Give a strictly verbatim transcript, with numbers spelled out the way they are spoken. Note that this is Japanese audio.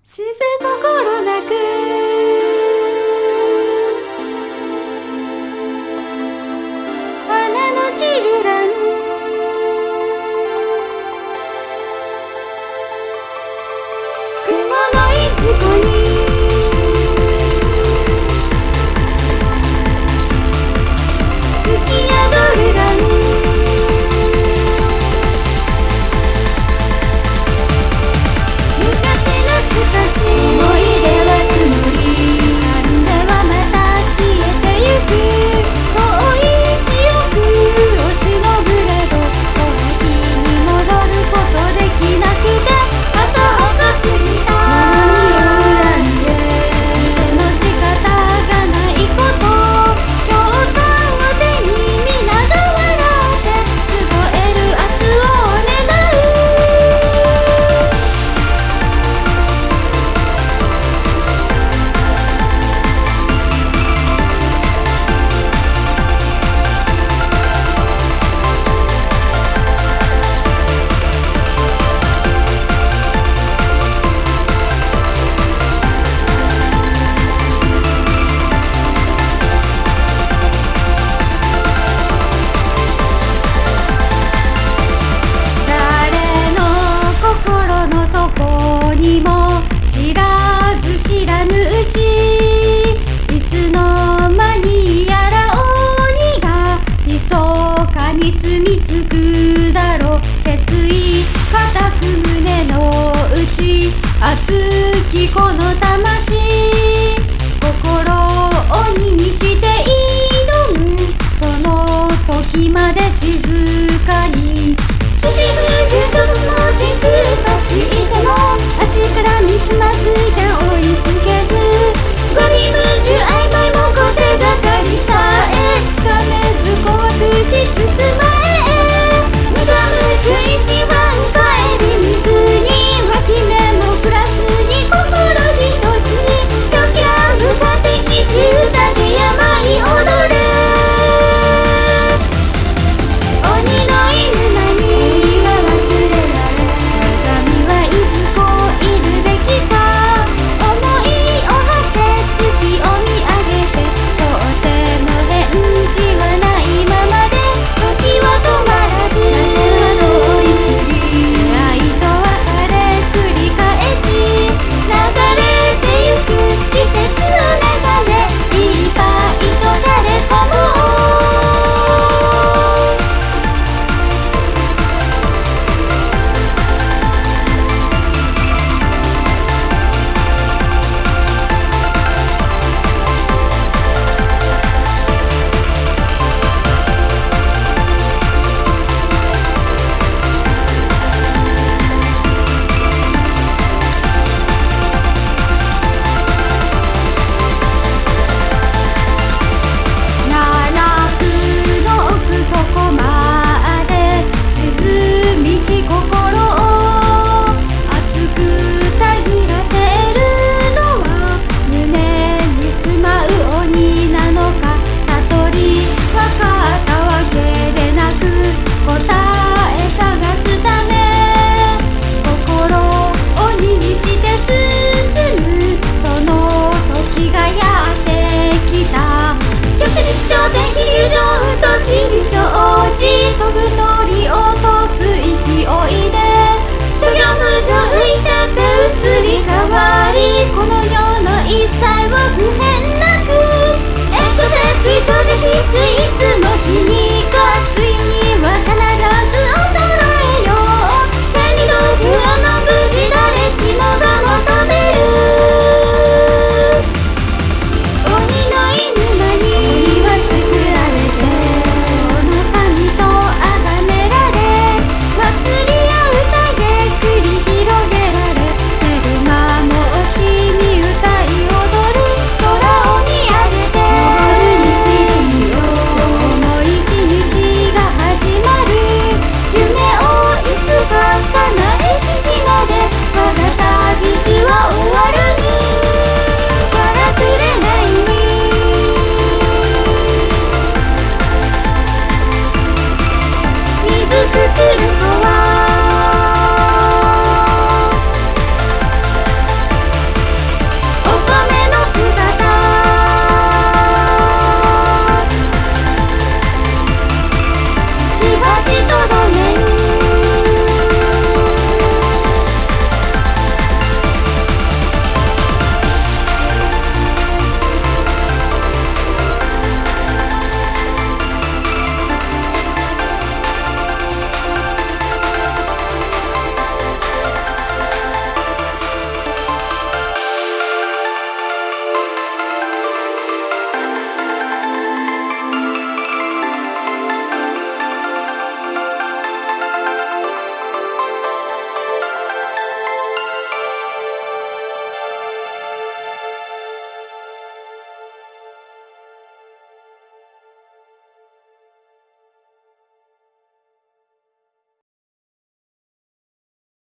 自然心なく花の散るらん雲のいずこに月宿るらん懐かしい思い出は募りなんではまた消えてゆく遠い記憶を忍ぶれどこの日に戻ることできなくて朝をかすぎた何を恨んでいても仕方がないこと今日を手に皆が笑って過ごえる明日を願う知らず知らぬうちいつの間にやら鬼が密かに住み着くだろう決意固く胸の内熱きこの魂心を鬼にして挑むその時まで静かに進む空虚の真突っ走っても足から